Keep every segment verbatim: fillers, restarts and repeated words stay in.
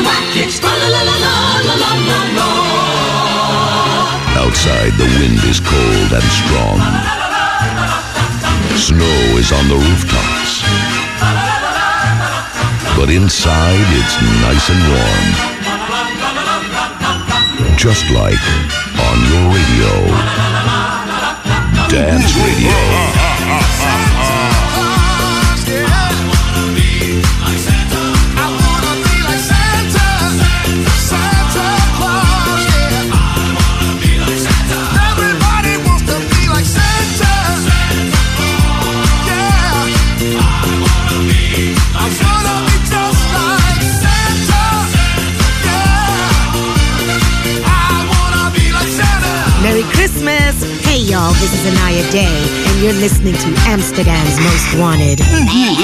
Rock kicks, la la la la la la la la. Outside the wind is cold and strong. Snow is on the rooftops. But inside it's nice and warm. Just like on your radio. Dance Radio. Merry Christmas! Hey y'all, this is Anaya Day, and you're listening to Amsterdam's Most Wanted. May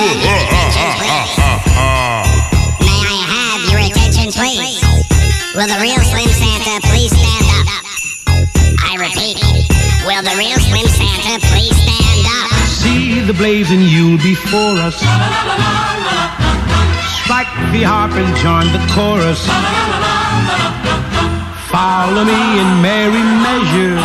I have your attention, please? Will the real Slim Santa please stand up? I repeat, will the real Slim Santa please stand up? See the blazing Yule before us. Strike the harp and join the chorus. Follow me in merry measure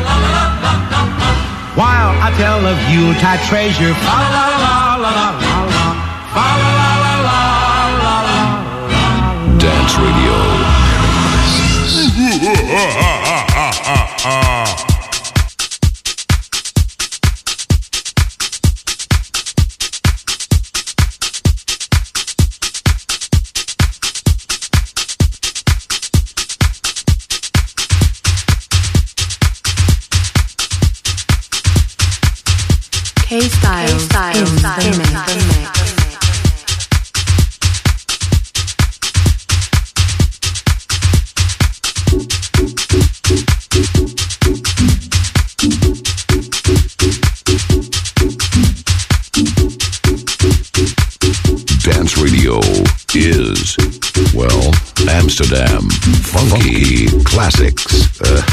while I tell of Yuletide treasure. Fa la la la la la la, fa la la la la la la. Dance Radio. K-Styles, K-Styles, in the mix. Dance Radio is, well, Amsterdam funky classics.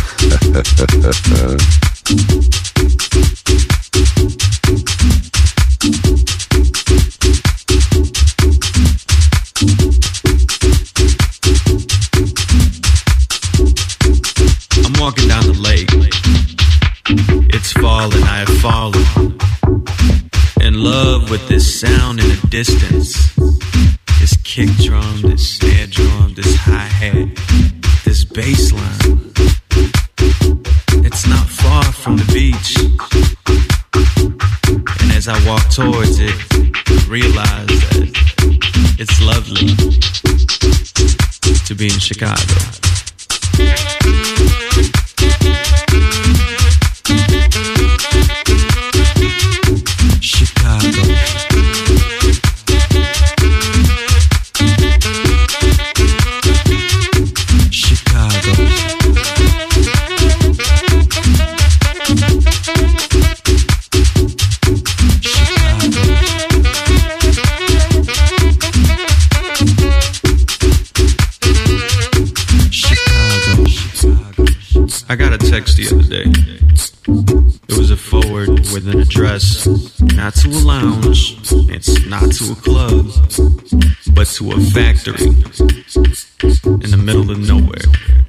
I'm walking down the lake. It's fall and I have fallen in love with this sound in the distance. This kick drum, this snare drum, this hi-hat, this bass line. It's not far from the beach. And as I walk towards it, I realize that it's lovely to be in Chicago. Chicago. I got a text the other day. It was a forward with an address, not to a lounge, it's not to a club, but to a factory in the middle of nowhere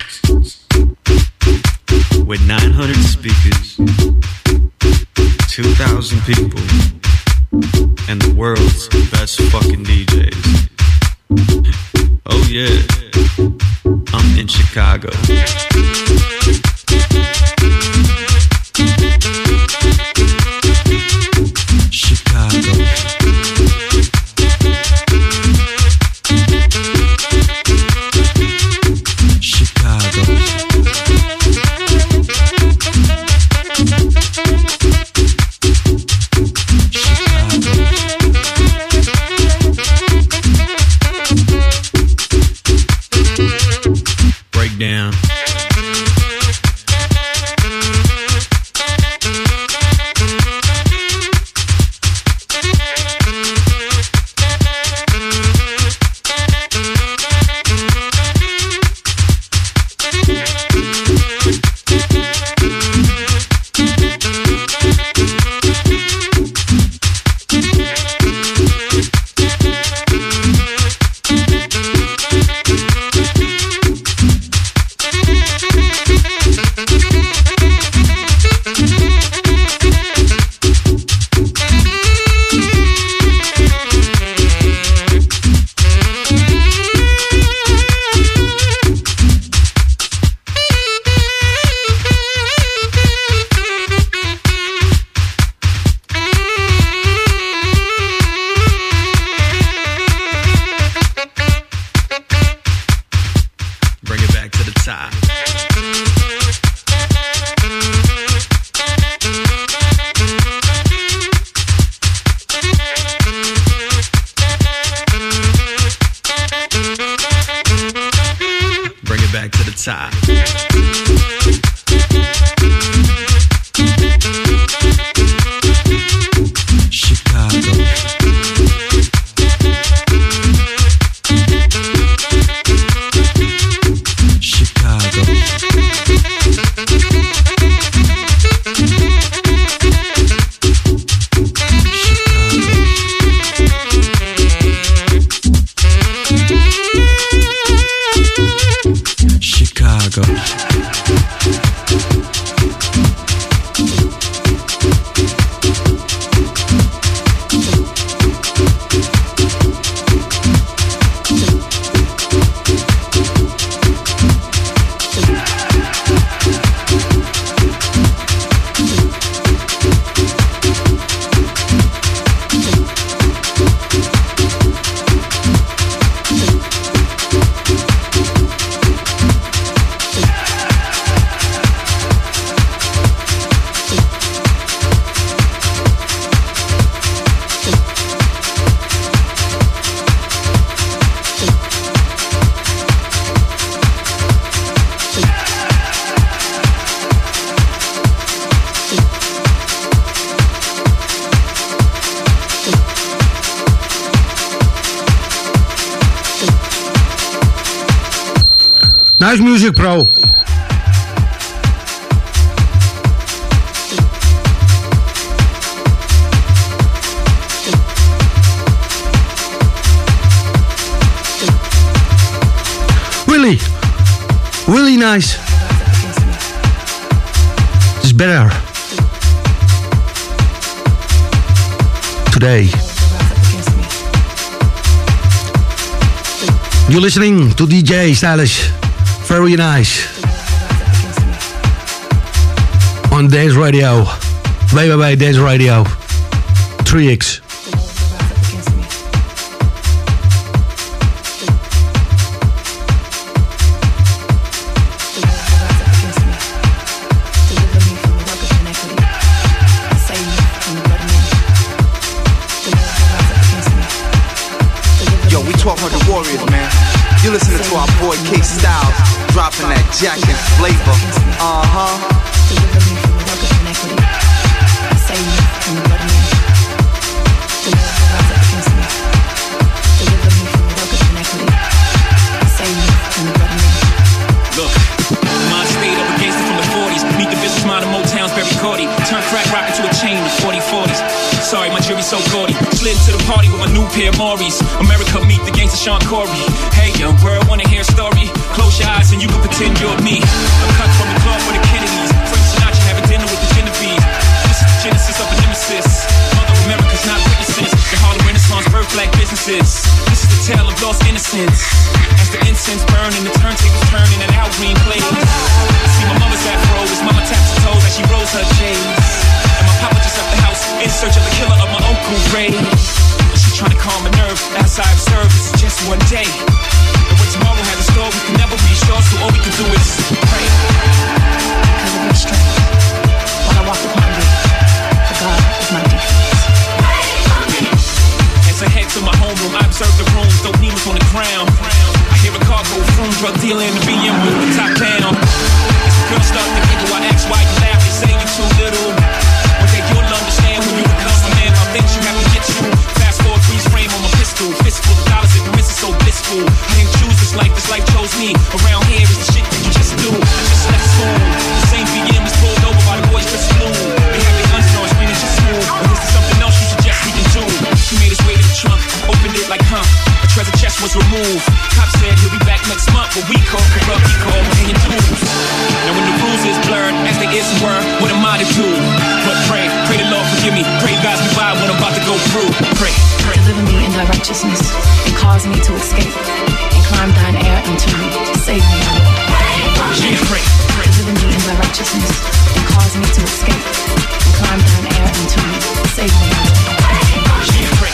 with nine hundred speakers, two thousand people, and the world's best fucking D Js. Oh yeah, I'm in Chicago. Down. side. Bring it back to the top. Nice music, bro. Really, really nice. It's better today. You're listening to D J Stylish. Very nice. On Dance Radio. w w w dot dance radio three x. Yo, we talk about the Warriors, man. You listening to our boy K Styles dropping that jacket flavor. Uh huh. Look, mind stayed up against it from the forties. Meet the vicious mind of Motown's Berry Cordy. Turn crack rock into a chain of forty forties. Sorry, my jury's so gaudy. Slid into the party with my new pair of Maury's. America meet the gangster Sean Corey. Hey, young world, wanna hear a story? Close your eyes and you can pretend you're me. I'm cut from the club for the Kennedys. Frank Sinatra having dinner with the Genevieve. This is the genesis of a nemesis. Mother America's not witnesses. The Harlem Renaissance birth black businesses. This is the tale of lost innocence. As the incense burn and the turntables turn in an Al Green plays. See my mama's afro as mama taps her toes as she rolls her J's. And my papa just left the house in search of the killer of my uncle Ray. And she's trying to calm my nerve as I observe this is just one day. And what tomorrow has in store we can never be sure, so all we can do is pray. Because of your strength, when I walk upon you, the God is my defense. As I head to my homeroom, I observe the rooms, dope needles on the ground. I hear a car go from drug dealer in the B M with the top down. As the girls start to giggle, I ask why you laugh, they say you too little. One day you'll understand when you become a man, my things you have to get to. Fast forward, freeze frame on my pistol, fistful of dollars and permits is so blissful. I didn't choose this life, this life chose me. Around here is the shit that you just do. I just left school, the same B M is pulled over by the boys just flew. They have their guns drawn, screaming just smooth. But this is something else you suggest we can do. He made his way to the trunk, opened it like huh. A treasure chest was removed. Cop said he'll be back next month, but we called corrupt, he called hanging tools. Now when the rules is blurred, as they is and were, what am I to do? But pray, pray the Lord forgive me. Pray guys me by what I'm about to go through. Pray, pray. Deliver me in thy righteousness, and cause me to escape, and climb thine air unto me. Save me, O Lord. Yeah, pray, pray. Deliver me in thy righteousness, and cause me to escape, and climb thine air unto me. Save me, O Lord. Yeah, pray.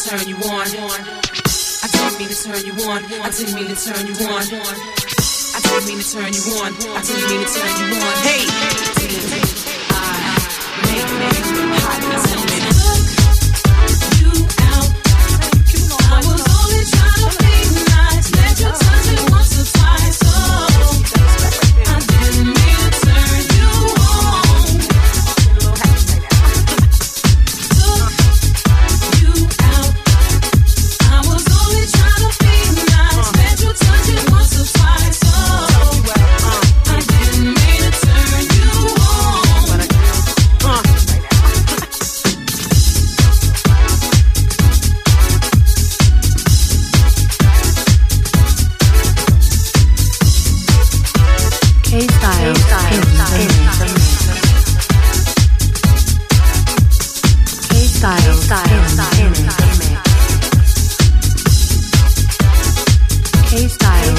turn you on. I didn't mean to turn you on. I didn't mean to turn you on. I didn't mean to turn you on. I didn't mean to turn you on. Hey, I make you hot as a minute. You out. I was only trying to be nice. Let you touch it once or twice. Oh, I didn't mean to turn you on. Took you out. I was only trying to be nice. Let you touch it once or twice. Oh, I didn't mean to turn you on. K-Style, K-Style, K-Style,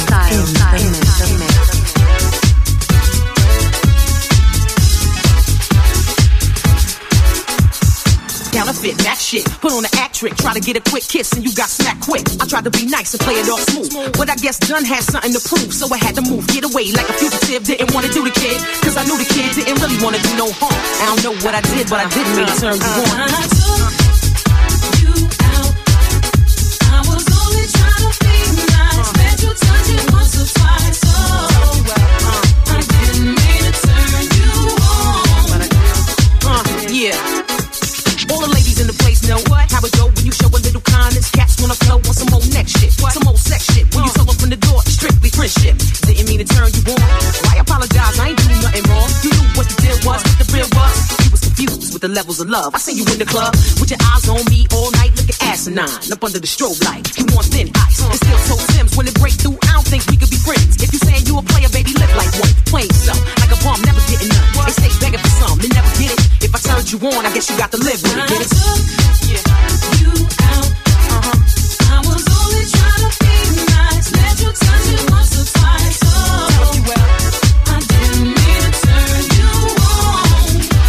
Counterfeit, that shit. Put on an act trick. Try to get a quick kiss and you got smacked quick. I tried to be nice and play it all smooth, but I guess Dunn had something to prove, so I had to move, get away like a fugitive. Didn't want to do the kid, cause I knew the kid didn't really want to do no harm. I don't know what I did, but I didn't mean to turn you on. I took you out. I was only trying to be nice. Let you touch it once or twice. Oh, I didn't mean to turn you on. Uh, yeah. All the ladies in the place know what? How it go when you show a little kindness. Cats wanna flow on some old neck shit, some old sex shit. When you tell up from the door, strictly friendship. Didn't mean to turn you on. Why apologize? I ain't doing nothing wrong. You knew what the deal was, what the real was. You was confused with the levels of love. I seen you in the club with your eyes on me all night, looking asinine up under the strobe light. You want thin ice and still so Sims when it break through. I don't think we could be friends. If you saying you a player, baby, live like one. Plain so, like a bum, never getting none. They stay begging for some, they never get it. If I turned you on, I guess you got to live with it. Get it? Yeah. You out. Uh-huh. I was only trying to be nice. Let you touch it once or twice. Oh, I didn't mean to turn you on.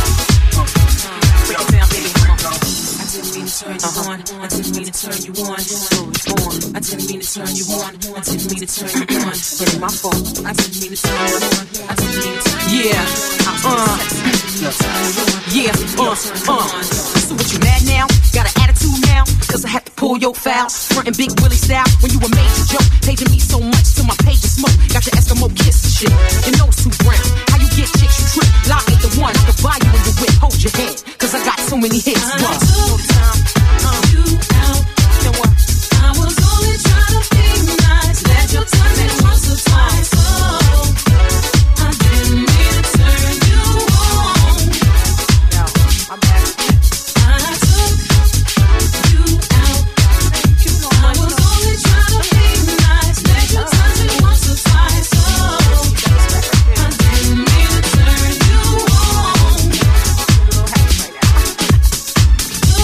Break it down, baby. I didn't mean to turn you on. I didn't mean to turn you on. I didn't mean to turn you on. I didn't mean to turn you on. It ain't my fault. I didn't mean to turn you on. I didn't mean to turn you on. Yeah. Uh. Yeah. Uh. Uh. So what, you mad now? Got an attitude now? Cause I had to pull your foul. Frontin' Big Willie style. When you a major joke. Paging me so much till my page is smoke. Got your Eskimo kiss and shit. Your nose too brown. How you get chicks, you trip. Lie ain't the one. I could buy you in the whip. Hold your head. Cause I got so many hits. I took you out. I was only trying to be nice. Let you touch it once or twice. Oh, I didn't mean to turn you on. I'm back. I took you out. I was only trying to be nice. Let you touch it once or twice. Oh, I didn't mean to turn you on.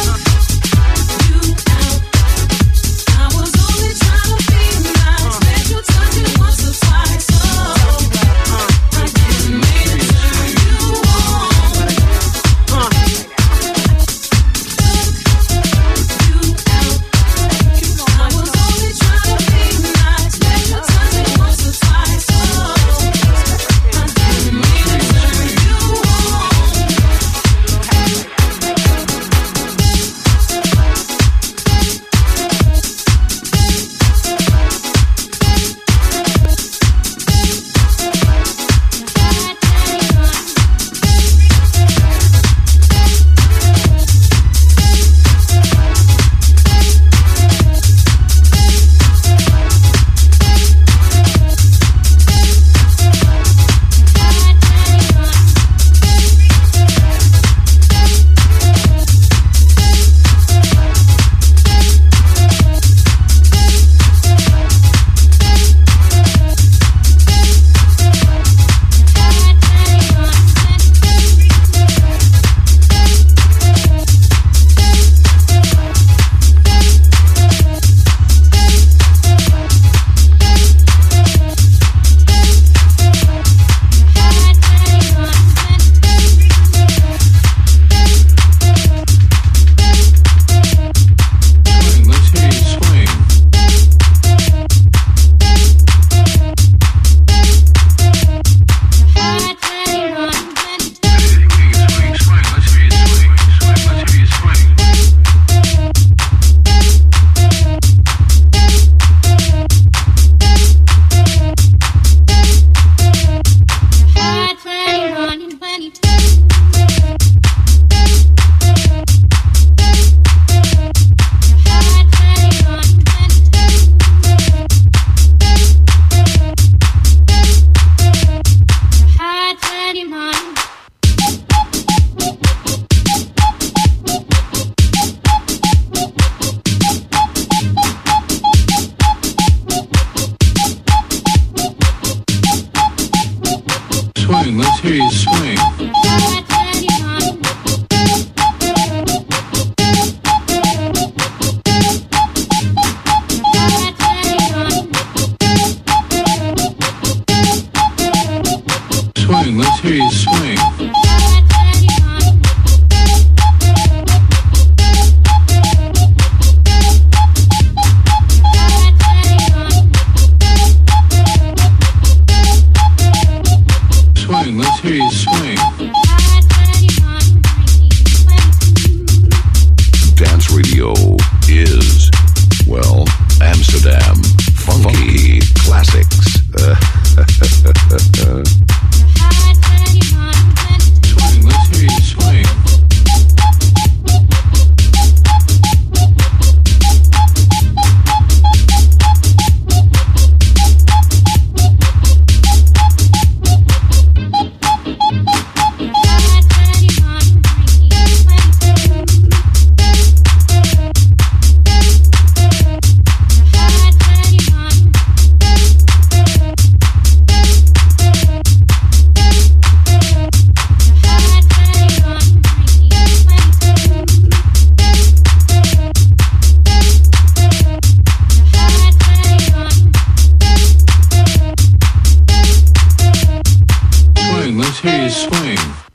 swing.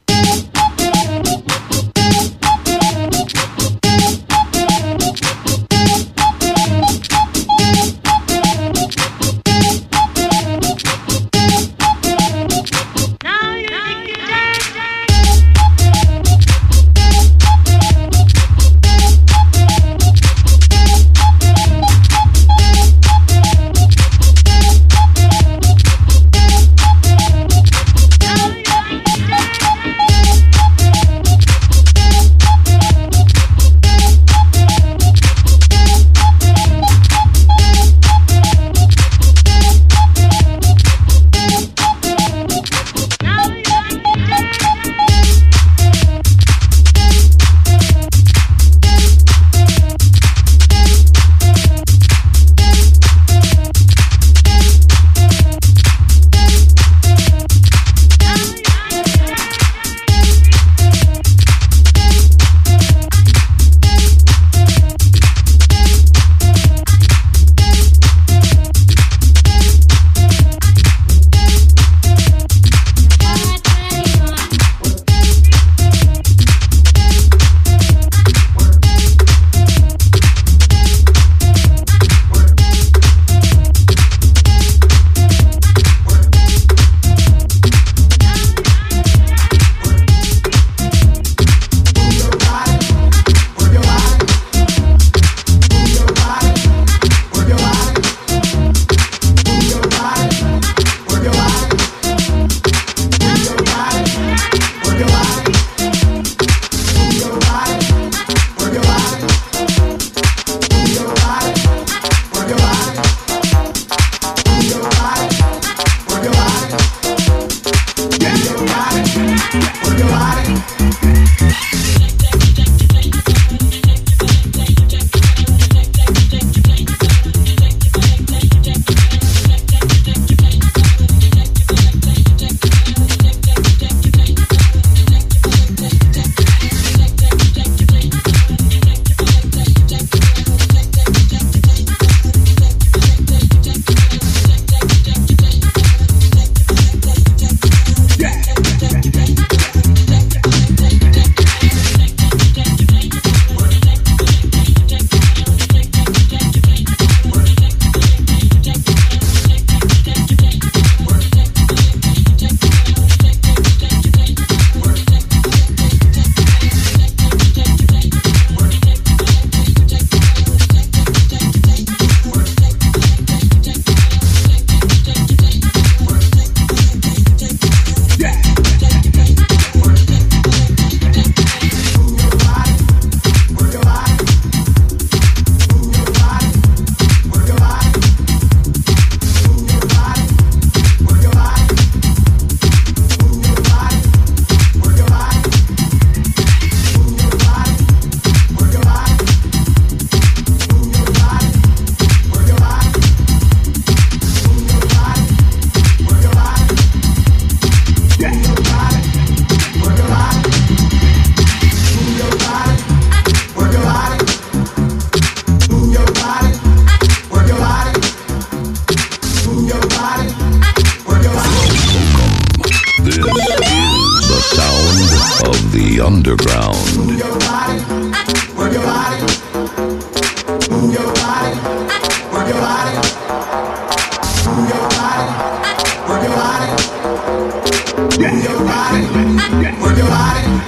the underground. Move your body, work your body. Move your body, work your body. Move your body, work your body. Move your body, work your body.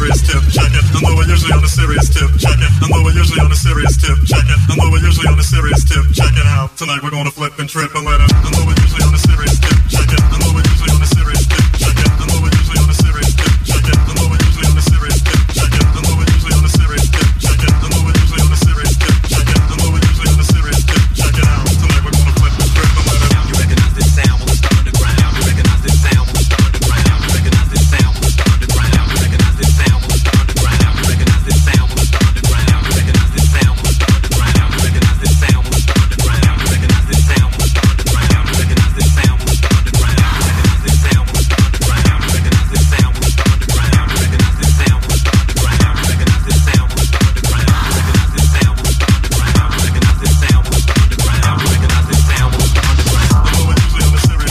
serious tip, check it. And though we're usually on a serious tip, check it. And though we're usually on a serious tip, check it. And though we're usually on a serious tip, check it out. Tonight we're gonna flip and trip and let it. And though we're usually on a serious tip, check it. And though we're usually on a serious tip, check it. And though we're usually on a serious tip, check it. And though we're usually on a serious tip, check it. And though we're usually on a serious tip, check it. And though we're usually on a serious tip, check it. And though we're usually on a serious tip, check it out. Tonight we're gonna flip and trip and let it. You recognize this sound? Well, it's the underground. You recognize this sound? Well, it's the underground. You recognize this sound? Well, it's the underground. You recognize this sound? Well, it's the underground. You recognize this sound? Well, it's the underground. You recognize this sound? Well, it's the underground. You recognize this sound? Well, it's the underground. You recognize this sound? Well, it's the underground. You recognize this sound? Well, it's the underground. You recognize this sound? Well, it's the underground. You recognize this sound? Well, it's the underground. You recognize this sound? Well, it's the underground. You recognize this sound? Well, it's the underground. You recognize this sound? Well, it's the underground. You recognize this sound? Well, it's the underground. You recognize this sound? Well, it's the underground.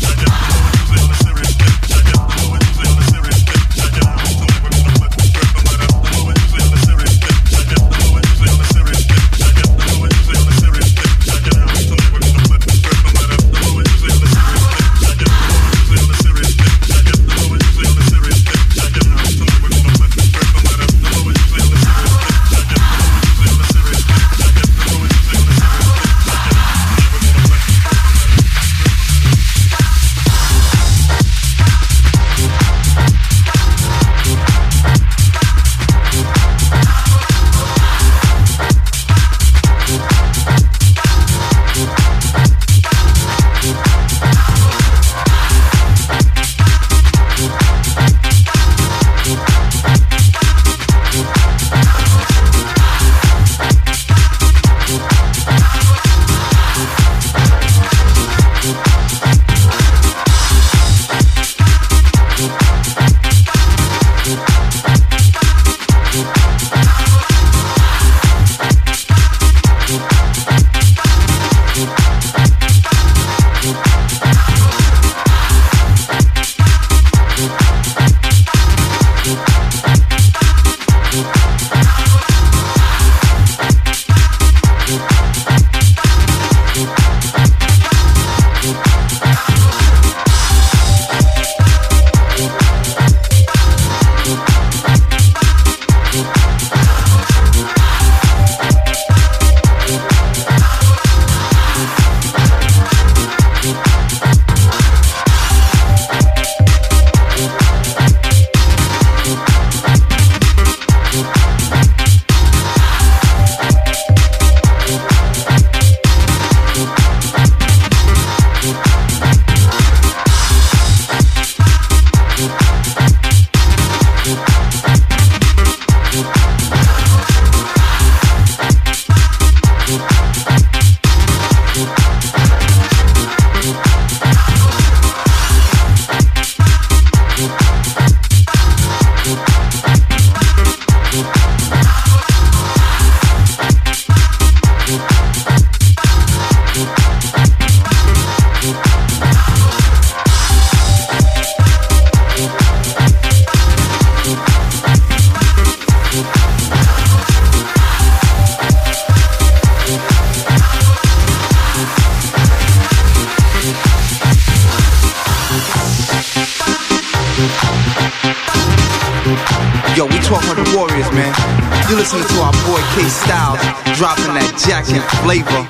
Yo, we talking about the Warriors, man. You listening to our boy K Styles dropping that jacket flavor.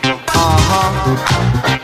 Uh-huh.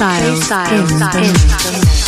K-Styles. K-Styles. In the mix.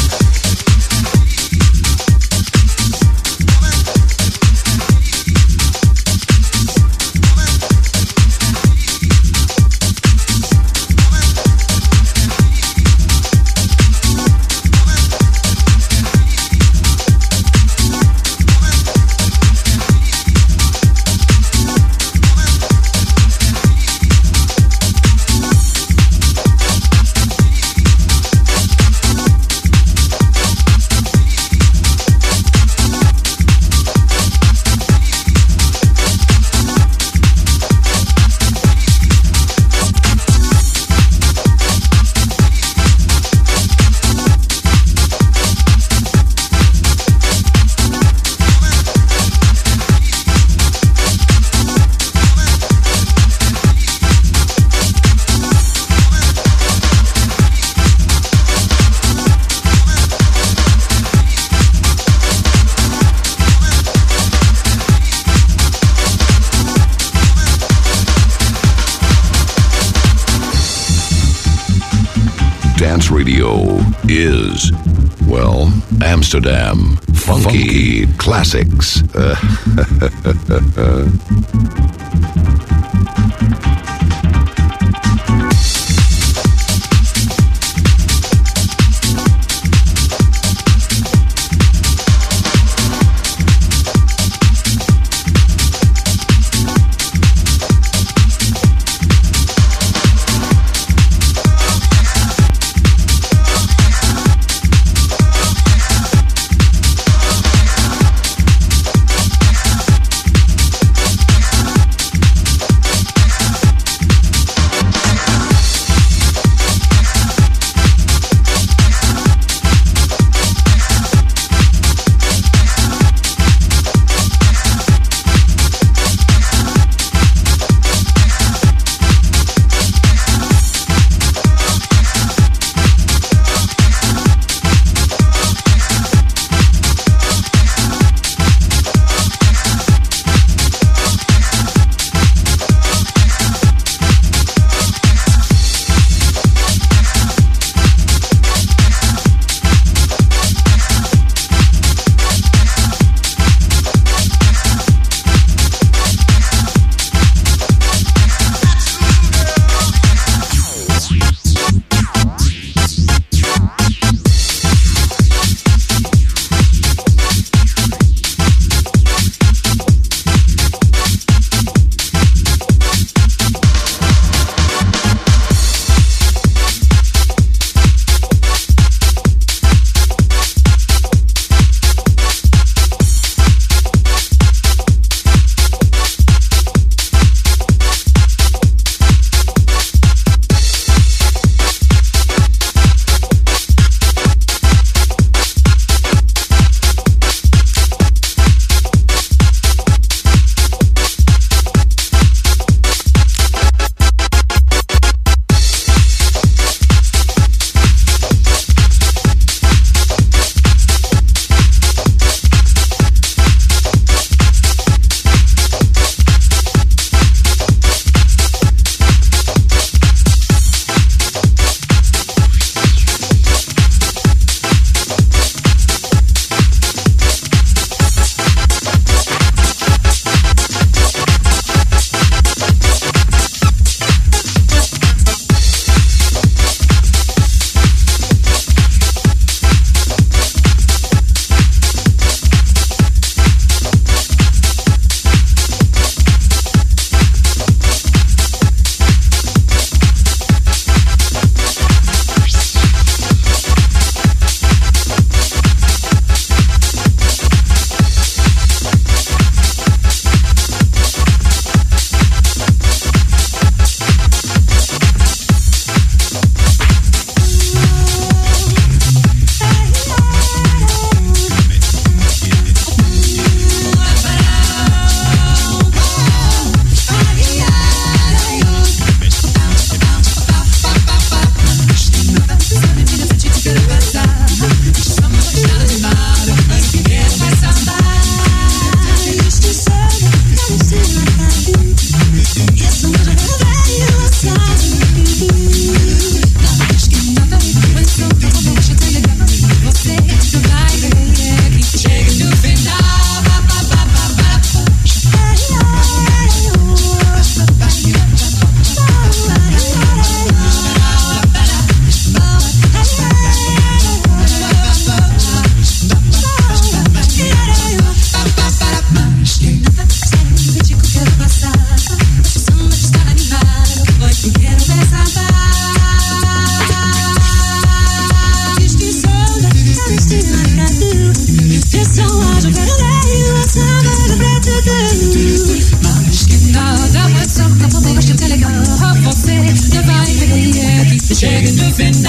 Dance Radio is, well, Amsterdam Funky, Funky. Classics. Uh, shaking the fin